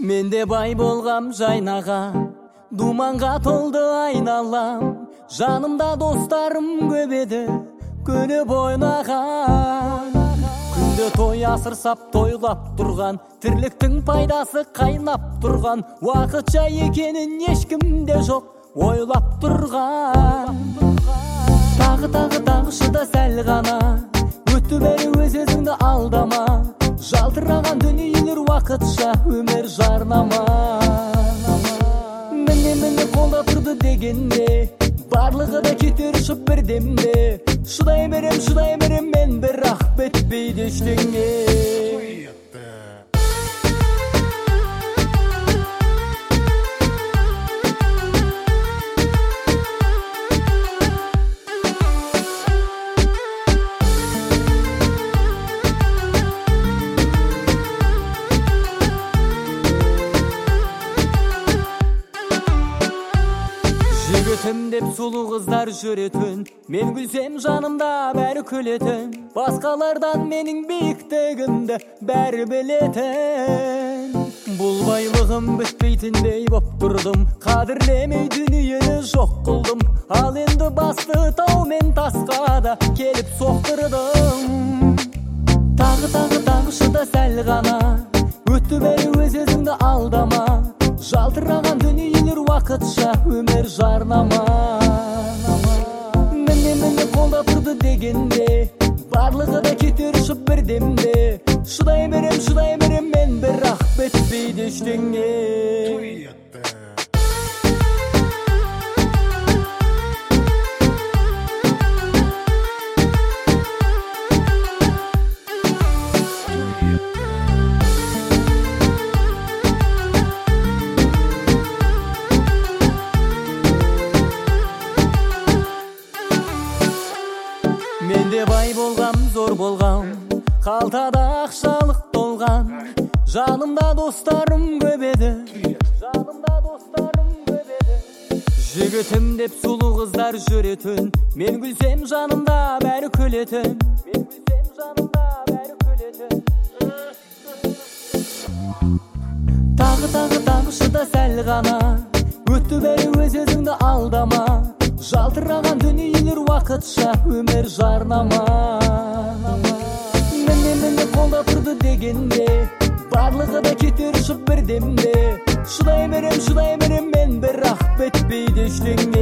Менде бай болғам жайнага, думанға толды айналам. Жанымда достарым көп еді, көніп ойнаған. Күнде той асыр сап тойлап тұрған, тірліктің пайдасы қайнап тұрған. Уақытша екенін ешкімде жоқ, ойлап тұрған. Тағы шыда сәл ғана, өтті бәрі өз-өзіңді алдама. Жалтыраған дүниелер уақытша, өмір жарнама. Міне қолда тұрды дегенде, барлығы да кетер ұшып бірдемде. Шыдай берем мен, бірақ бітпейді ештеңе. Жігітім деп сұлу қыздар жүретін, мен күлсем жанымда бәрі күлетін. Басқалардан менің биіктігімді бәрі білетін. Бұл байлығым бітпейтіндей боп тұрдым, қадірлемей дүниені жоқ қылдым. Ал енді басты тау мен тасқа да келіп соқтырдым. Тағы шыда сәл ғана, өтті бәрі өз-өзіңді алдама. Жалтыраған дүниелер уақытша, өмір жарнама. Міне қолда тұрды дегенде, барлығы да кетер ұшып бірдемде. Шыдай берем мен, бірақ бітпейді ештеңе. Менде бай болғам, зор болғам, қалтада ақшалық толған. Жанымда достарым көп еді, жігітім деп сұлу қыздар жүретін, мен күлсем жанымда бәрі күлетін. Тағы шыда сәл ғана, өтті бәрі өз-өзіңді алдама. Жалтыраған дүниелер уақытша, өмір жарнама. Міне қолда тұрды дегенде, барлығы да кетер ұшып бірдемде. Шыдай берем мен, бірақ бітпейді ештеңе.